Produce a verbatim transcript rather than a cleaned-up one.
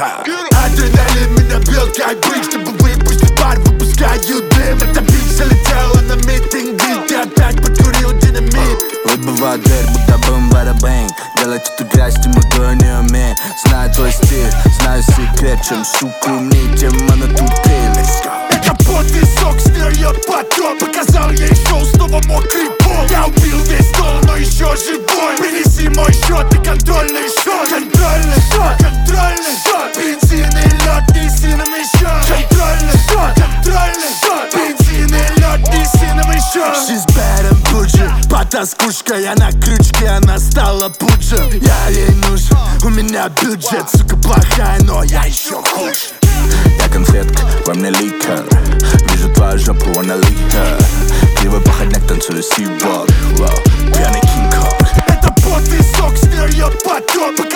так. Адреналин меня бьет как бык, чтобы выпустить пар, выпускаю дым. Эта бич залетела на митинги, ты опять подкурил динамит. Выбиваю дверь, будто бум-бада-бэнг. Делать эту грязь, тем другой не умеет. Знаю твой стиль, знаю секрет. Чем сука умнее, тем она тупее. Это потный сок, стерет потом. Показал ей шоу, снова мокрый пол. Я убил весь стол, но еще живой. Принеси мой счет и контрольный счет. Контрольный счет, контрольный счет. Бензин и лед, неси нам еще. Контрольный счет, контрольный счет. Бензин и лед, неси нам еще. She's bad and bougie, потаскушка, я на крючке, она стала пуджем. Я ей нужен, у меня бюджет, сука плохая, но я еще хуже. Я конфетка, во мне ликер. Вижу твою жопу, она ликер. Кривой походняк, танцую си-вок. Пьяный Кинг-Конг. Это потный сок, стерет потом.